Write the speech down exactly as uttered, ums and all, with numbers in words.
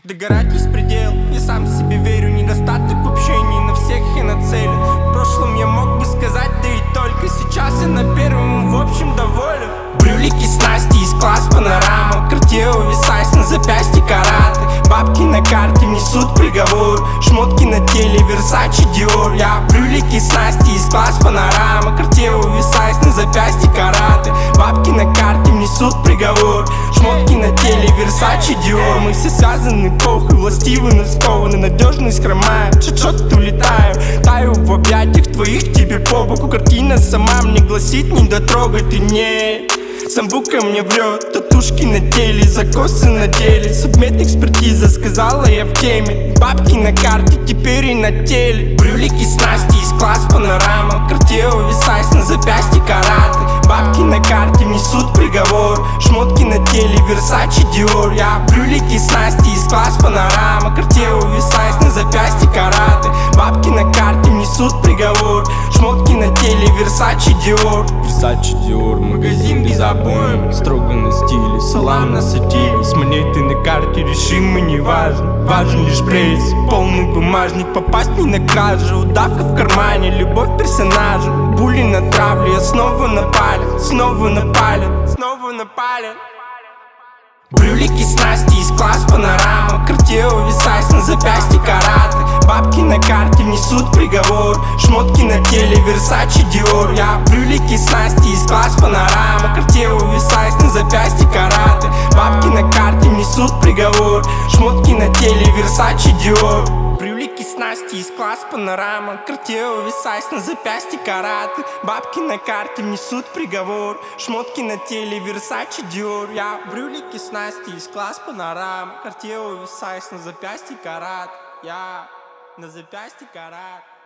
Догорать есть предел, я сам себе верю. Недостаток в общении, на всех и нацелен. В прошлом я мог бы сказать, да и только сейчас я на первом в общем доволен. Брюлики, снасти из класс панорама, Cartier увисаясь на запястье караты. Бабки на карте несут приговор, шмотки на теле Versace Dior. Я брюлики, снасти из класс панорама, Cartier увисаясь на запястье караты. Бабки на карте несут приговор, шмотки на теле Versace Dior. Мы все связаны, похуй, властивы, но скованы. Надежность хромает, чат-шот улетаю. Таю в объятиях твоих, тебе по боку. Картина сама мне гласит, не дотрогай ты, не. Самбука мне врет, татушки на теле, закосы на деле. Субмет экспертиза, сказала я в теме. Бабки на карте, теперь и на теле. Брюлики, снасти из класс панорама, Cartier увисаясь на запястье караты. Бабки на карте несут приговор, шмотки на теле Versace Dior. Я брюлики, снасти из класс панорама, Cartier увисаясь на запястье караты. Бабки на карте несут приговор, шмотки на теле Versace Dior. Versace Dior, магазин без обоим, строго на стиле, салам на сатире. С монетой на карте решимо не важно, важен лишь пресс, полный бумажник. Попасть не на кражу, удавка в кармане, любовь персонажа. Були на травле, я снова напален, снова напален, снова напален. Брюлики, снасти из класс панорама, Cartier увисаясь на запястье караты. Бабки на карте несут приговор, шмотки на теле Versace Dior. Я брюлики, снасти из класс панорама, Cartier увисаясь на запястье караты. Бабки на карте несут приговор, шмотки на теле Versace Dior. Брюлики, снасти из класс панорама, Cartier увисаясь на запястье караты. Бабки на карте несут приговор, шмотки на теле Versace Dior. Я брюлики, снасти из класс панорама, Cartier увисаясь на запястье карат. Я на запястье карат.